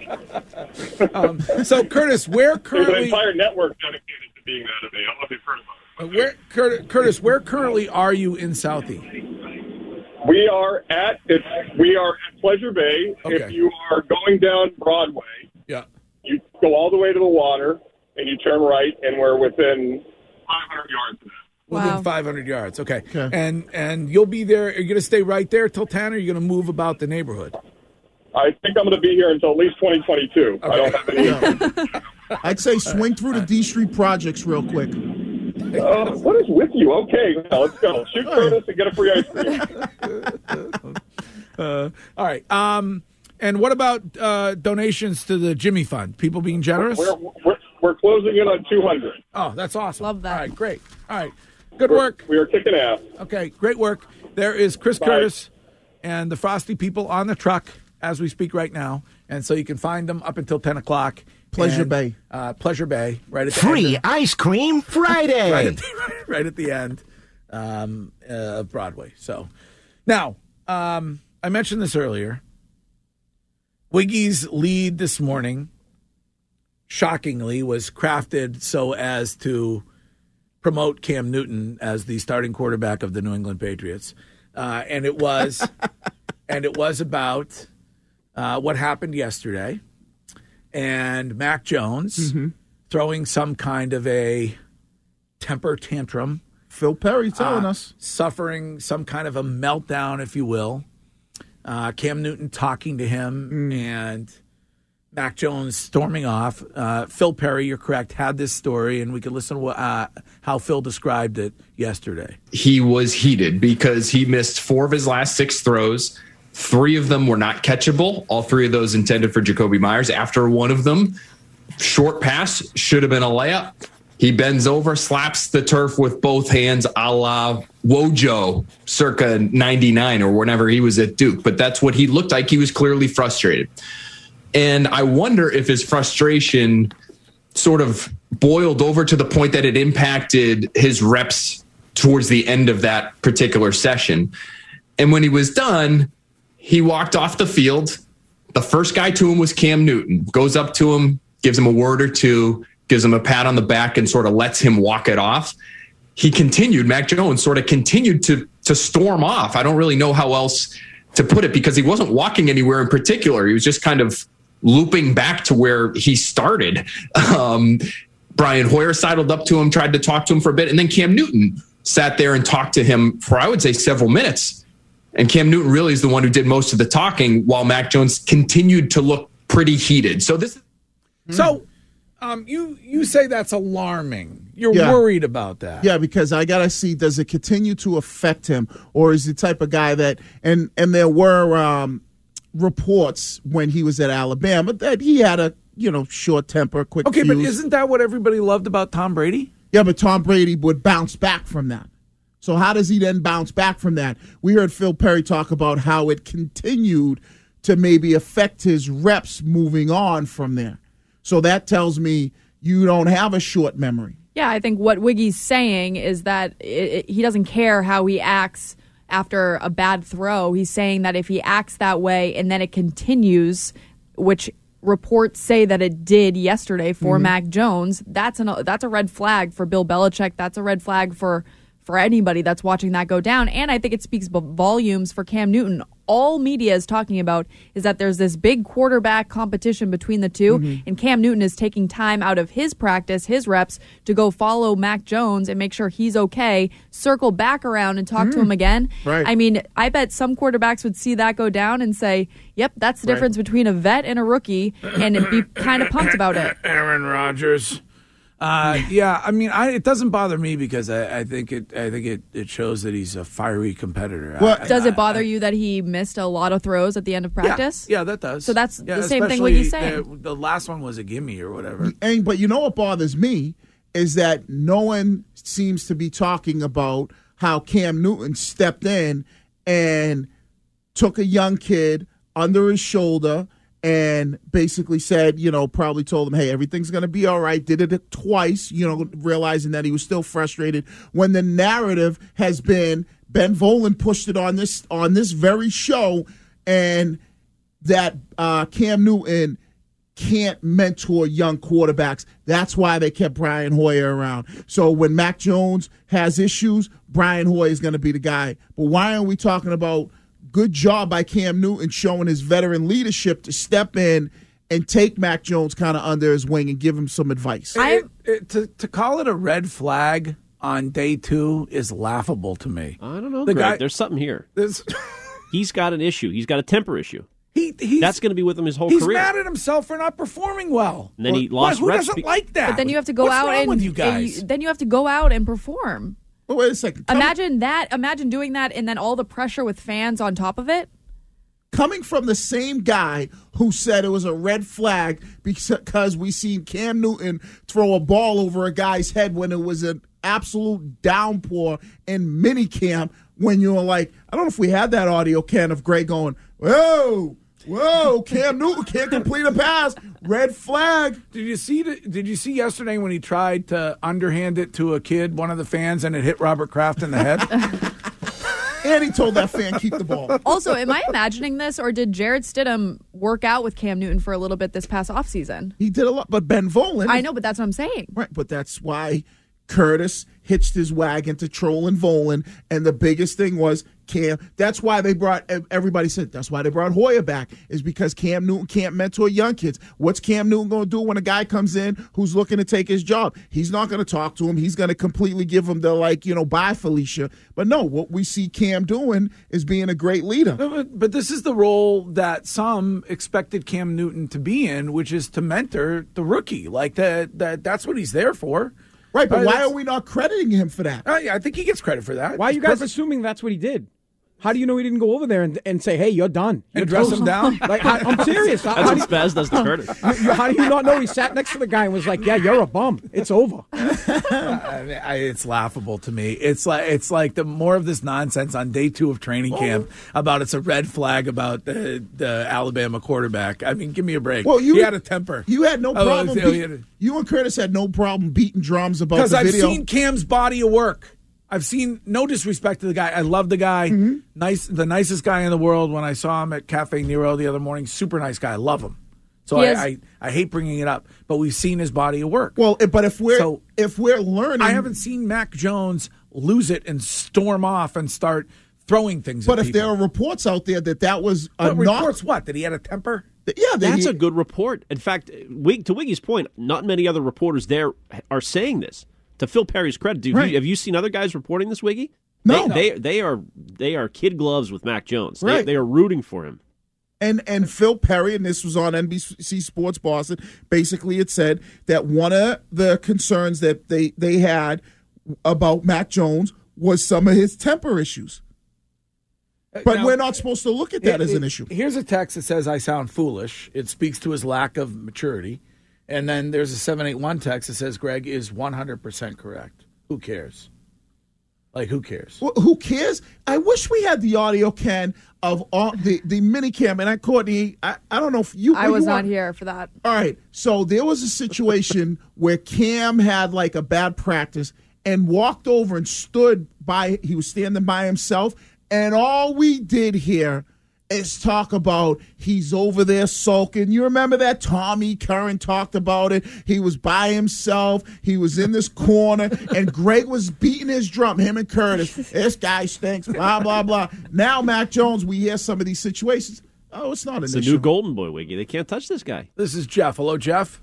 So, Curtis, where currently... There's an entire network dedicated to being mad at me. I don't know if you've heard about it. Curtis, where currently are you in Southie? We are at Pleasure Bay. Okay. If you are going down Broadway, you go all the way to the water, and you turn right, and we're within 500 yards of that. Within 500 yards, okay. And you'll be there. Are you going to stay right there till 10, or are you going to move about the neighborhood? I think I'm going to be here until at least 2022. I don't have any... I'd say swing through the D Street projects real quick. What is with you? Okay, now let's go. Shoot Curtis and get a free ice cream. All right. And what about donations to the Jimmy Fund? People being generous? We're closing in on 200. Oh, that's awesome. Love that. All right, great. All right. Good work. We are kicking ass. Okay, great work. There is Chris Curtis and the Frosty people on the truck as we speak right now. And so you can find them up until 10 o'clock. Pleasure Bay. Pleasure Bay, right at the Free end. Ice Cream Friday. right at the end of Broadway. So now, I mentioned this earlier. Wiggy's lead this morning, shockingly, was crafted so as to promote Cam Newton as the starting quarterback of the New England Patriots. And it was about what happened yesterday. And Mac Jones throwing some kind of a temper tantrum. Phil Perry telling us. Suffering some kind of a meltdown, if you will. Cam Newton talking to him and Mac Jones storming off. Phil Perry, you're correct, had this story, and we could listen to how Phil described it yesterday. He was heated because he missed 4 of his last 6 throws. 3 of them were not catchable. All 3 of those intended for Jacoby Myers. After one of them, short pass, should have been a layup. He bends over, slaps the turf with both hands a la Wojo circa 99 or whenever he was at Duke. But that's what he looked like. He was clearly frustrated. And I wonder if his frustration sort of boiled over to the point that it impacted his reps towards the end of that particular session. And when he was done, he walked off the field. The first guy to him was Cam Newton. Goes up to him, gives him a word or two, gives him a pat on the back, and sort of lets him walk it off. He continued, Mac Jones sort of continued to storm off. I don't really know how else to put it because he wasn't walking anywhere in particular. He was just kind of looping back to where he started. Brian Hoyer sidled up to him, tried to talk to him for a bit, and then Cam Newton sat there and talked to him for, I would say, several minutes. And Cam Newton really is the one who did most of the talking while Mac Jones continued to look pretty heated. So this is... So you say that's alarming. You're worried about that. Yeah, because I got to see, does it continue to affect him? Or is he the type of guy that, and there were reports when he was at Alabama that he had a, short temper, quick fuse. But isn't that what everybody loved about Tom Brady? Yeah, but Tom Brady would bounce back from that. So how does he then bounce back from that? We heard Phil Perry talk about how it continued to maybe affect his reps moving on from there. So that tells me you don't have a short memory. Yeah, I think what Wiggy's saying is that he doesn't care how he acts after a bad throw. He's saying that if he acts that way and then it continues, which reports say that it did yesterday for Mac Jones, that's a red flag for Bill Belichick. That's a red flag for anybody that's watching that go down. And I think it speaks volumes for Cam Newton. All media is talking about is that there's this big quarterback competition between the two, and Cam Newton is taking time out of his practice, his reps, to go follow Mac Jones and make sure he's okay, circle back around and talk to him again. Right. I mean, I bet some quarterbacks would see that go down and say, yep, that's the difference between a vet and a rookie, and be kind of pumped about it. Aaron Rodgers. Yeah, I mean, it doesn't bother me because I think it shows that he's a fiery competitor. Does it bother you that he missed a lot of throws at the end of practice? Yeah, that does. So that's the same thing what he's saying. The last one was a gimme or whatever. But you know what bothers me is that no one seems to be talking about how Cam Newton stepped in and took a young kid under his shoulder and basically said, probably told him, hey, everything's going to be all right. Did it twice, realizing that he was still frustrated when the narrative has been Ben Volen pushed it on this very show, and that Cam Newton can't mentor young quarterbacks. That's why they kept Brian Hoyer around. So when Mac Jones has issues, Brian Hoyer is going to be the guy. But why aren't we talking about good job by Cam Newton showing his veteran leadership to step in and take Mac Jones kind of under his wing and give him some advice? To call it a red flag on day 2 is laughable to me. I don't know, Greg. There's something here. He's got an issue. He's got a temper issue. That's going to be with him his whole career. He's mad at himself for not performing well. And then he lost Who reps. doesn't like that? But then you have to go out wrong and with you guys? then you have to go out and perform. Well, wait a second. Imagine that. Imagine doing that, and then all the pressure with fans on top of it. Coming from the same guy who said it was a red flag because we seen Cam Newton throw a ball over a guy's head when it was an absolute downpour in minicamp, when you were like, I don't know if we had that audio, Ken, of Greg going, whoa, Cam Newton can't complete a pass. Red flag. Did you see yesterday when he tried to underhand it to a kid, one of the fans, and it hit Robert Kraft in the head? And he told that fan, keep the ball. Also, am I imagining this, or did Jared Stidham work out with Cam Newton for a little bit this past offseason? He did a lot, but Ben Volen. I know, but that's what I'm saying. Right, but that's why Curtis hitched his wagon to trolling Volen, and the biggest thing was Cam. That's why everybody said that's why they brought Hoyer back, is because Cam Newton can't mentor young kids. What's Cam Newton going to do when a guy comes in who's looking to take his job? He's not going to talk to him. He's going to completely give him the bye, Felicia. But no, what we see Cam doing is being a great leader. But this is the role that some expected Cam Newton to be in, which is to mentor the rookie. Like that's what he's there for. Right, but why are we not crediting him for that? I think he gets credit for that. Why are you guys assuming that's what he did? How do you know he didn't go over there and say, hey, you're done? And dress him down? I'm serious. That's what Spaz does to Curtis. How do you not know he sat next to the guy and was like, yeah, you're a bum. It's over. It's laughable to me. It's like the more of this nonsense on day 2 of training camp about it's a red flag about the Alabama quarterback. I mean, give me a break. Well, he had a temper. You had no problem. You and Curtis had no problem beating drums about the video. Because I've seen Cam's body of work. I've seen, no disrespect to the guy. I love the guy. Mm-hmm. The nicest guy in the world. When I saw him at Cafe Nero the other morning, super nice guy. I love him. So I hate bringing it up, but we've seen his body of work. Well, but if we're learning, I haven't seen Mac Jones lose it and storm off and start throwing things. But at if there are reports out there that was a reports, what, that he had a temper? Yeah, that's a good report. In fact, to Wiggy's point, not many other reporters there are saying this. To Phil Perry's credit, have you seen other guys reporting this, Wiggy? No, they are kid gloves with Mac Jones. Right. They are rooting for him. And Phil Perry, and this was on NBC Sports Boston, basically it said that one of the concerns that they had about Mac Jones was some of his temper issues. But now, we're not supposed to look at that as an issue. Here's a text that says, I sound foolish. It speaks to his lack of maturity. And then there's a 781 text that says Greg is 100% correct. Who cares? Who cares? Well, who cares? I wish we had the audio, Ken, of all the minicamp. And Courtney, I don't know if you... I was not here for that. All right. So there was a situation where Cam had a bad practice and walked over and stood by... He was standing by himself And all we did here is talk about he's over there sulking. You remember that? Tommy Curran talked about it. He was by himself. He was in this corner, and Greg was beating his drum, him and Curtis. This guy stinks, blah, blah, blah. Now, Mac Jones, we hear some of these situations. Oh, it's not an It's issue. a new golden boy, Wiggy. They can't touch this guy. This is Jeff. Hello, Jeff.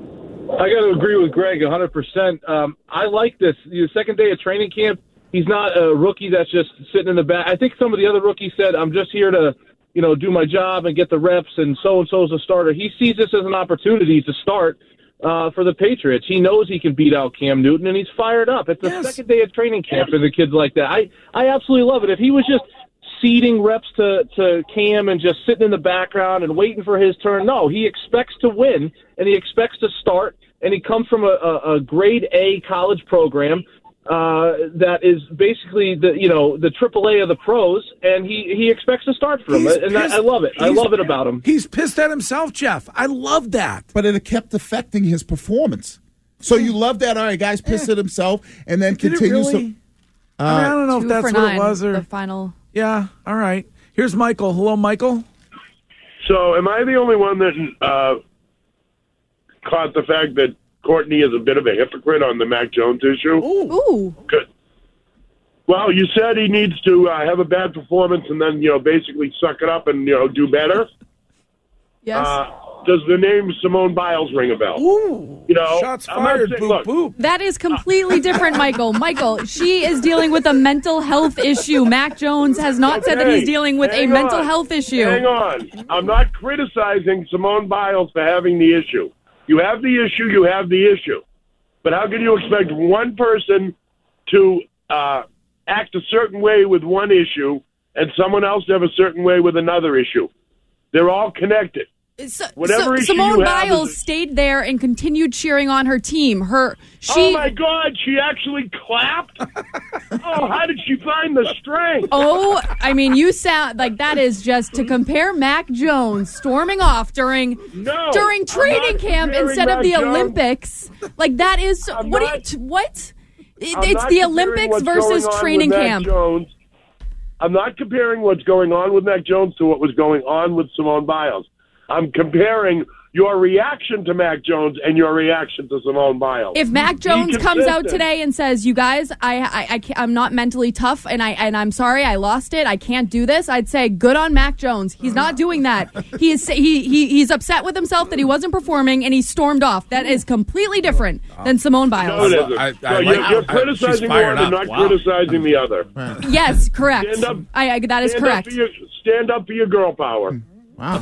I got to agree with Greg 100%. I like this. The second day of training camp, he's not a rookie that's just sitting in the back. I think some of the other rookies said, I'm just here to, do my job and get the reps, and so-and-so's a starter. He sees this as an opportunity to start for the Patriots. He knows he can beat out Cam Newton, and he's fired up. It's the second day of training camp for the kids like that. I absolutely love it. If he was just ceding reps to Cam and just sitting in the background and waiting for his turn, no, he expects to win, and he expects to start, and he comes from a grade A college program that is basically the AAA of the pros, and he expects to start for him, and I love it. I love it about him. He's pissed at himself, Jeff. I love that. But it kept affecting his performance. So you love that? All right, guy's pissed at himself, and then continues really? I don't know if that's what it was, or the final. Yeah. All right. Here's Michael. Hello, Michael. So, am I the only one that caught the fact that Courtney is a bit of a hypocrite on the Mac Jones issue? Ooh. Good. Well, you said he needs to have a bad performance and then, basically suck it up and, do better. Yes. Does the name Simone Biles ring a bell? Ooh. Shots fired. Boop, boop. That is completely different, Michael. Michael, she is dealing with a mental health issue. Mac Jones has not said that he's dealing with a mental health issue. Hang on. I'm not criticizing Simone Biles for having the issue. You have the issue, you have the issue. But how can you expect one person to act a certain way with one issue and someone else to have a certain way with another issue? They're all connected. Simone Biles stayed there and continued cheering on her team. Oh, my God, she actually clapped? How did she find the strength? Oh, I mean, you sound like that is just to compare Mac Jones storming off during training camp instead of the Olympics. Like, that is what? It's the Olympics versus training camp. I'm not comparing what's going on with Mac Jones to what was going on with Simone Biles. I'm comparing your reaction to Mac Jones and your reaction to Simone Biles. If Mac Jones comes out today and says, "You guys, I'm not mentally tough, and I'm sorry, I lost it. I can't do this," I'd say, "Good on Mac Jones. He's not doing that. He's upset with himself that he wasn't performing, and he stormed off. That is completely different than Simone Biles." No, it isn't. You're criticizing one and not criticizing the other. Yes, correct. That is correct. Stand up for your girl power. Wow.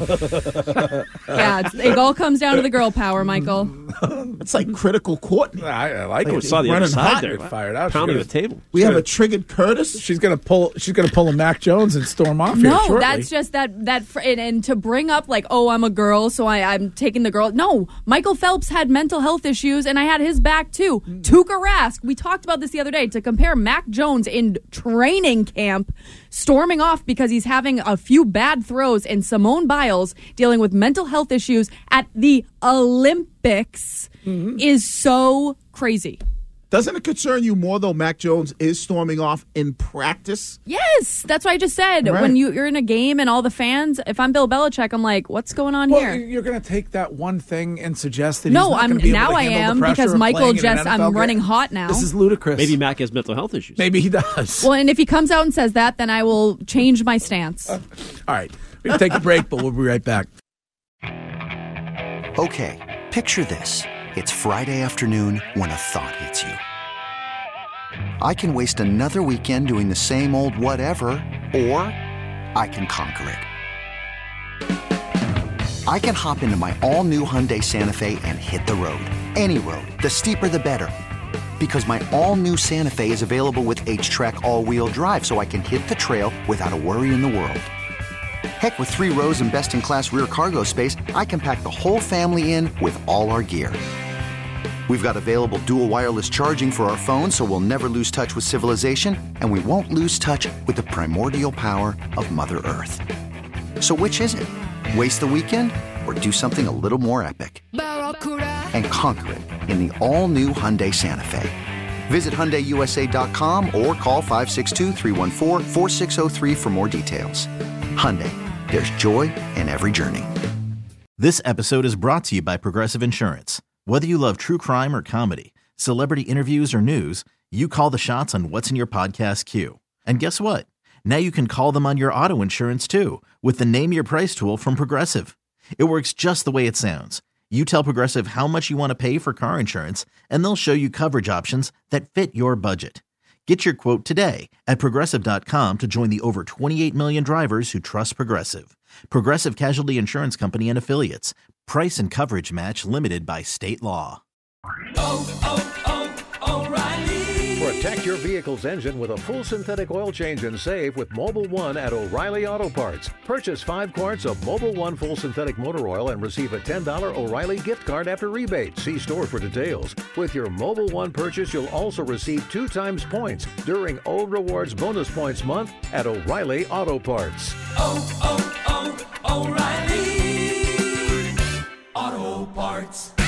Yeah, it all comes down to the girl power, Michael. It's like critical Courtney. I like it. Saw the other side there. Fired out. Pounding the table. We have a triggered Curtis. She's gonna pull a Mac Jones and storm off. here shortly. That's just that and to bring up like, oh, I'm a girl, so I'm taking the girl. No, Michael Phelps had mental health issues, and I had his back too. Tuukka Rask. We talked about this the other day. To compare Mac Jones in training camp storming off because he's having a few bad throws, and Simone Biles dealing with mental health issues at the Olympics is so crazy. Doesn't it concern you more, though, Mac Jones is storming off in practice? Yes, that's what I just said. Right. When you're in a game and all the fans, if I'm Bill Belichick, I'm like, what's going on here? You're going to take that one thing and suggest that no, he's not I'm going to be now able to I handle am the pressure because of Michael playing in just an NFL I'm running game. hot now. This is ludicrous. Maybe Mac has mental health issues. Maybe he does. Well, and if he comes out and says that, then I will change my stance. All right, we're going to take a break, but we'll be right back. Okay, picture this. It's Friday afternoon when a thought hits you. I can waste another weekend doing the same old whatever, or I can conquer it. I can hop into my all-new Hyundai Santa Fe and hit the road. Any road. The steeper, the better. Because my all-new Santa Fe is available with H-Track all-wheel drive, so I can hit the trail without a worry in the world. Heck, with 3 rows and best-in-class rear cargo space, I can pack the whole family in with all our gear. We've got available dual wireless charging for our phones, so we'll never lose touch with civilization, and we won't lose touch with the primordial power of Mother Earth. So which is it? Waste the weekend or do something a little more epic? And conquer it in the all-new Hyundai Santa Fe. Visit HyundaiUSA.com or call 562-314-4603 for more details. Hyundai, there's joy in every journey. This episode is brought to you by Progressive Insurance. Whether you love true crime or comedy, celebrity interviews or news, you call the shots on what's in your podcast queue. And guess what? Now you can call them on your auto insurance too with the Name Your Price tool from Progressive. It works just the way it sounds. You tell Progressive how much you want to pay for car insurance, and they'll show you coverage options that fit your budget. Get your quote today at Progressive.com to join the over 28 million drivers who trust Progressive. Progressive Casualty Insurance Company and Affiliates. Price and coverage match limited by state law. Protect your vehicle's engine with a full synthetic oil change and save with Mobil 1 at O'Reilly Auto Parts. Purchase 5 quarts of Mobil 1 full synthetic motor oil and receive a $10 O'Reilly gift card after rebate. See store for details. With your Mobil 1 purchase, you'll also receive 2 times points during O Rewards Bonus Points Month at O'Reilly Auto Parts. O'Reilly Auto Parts.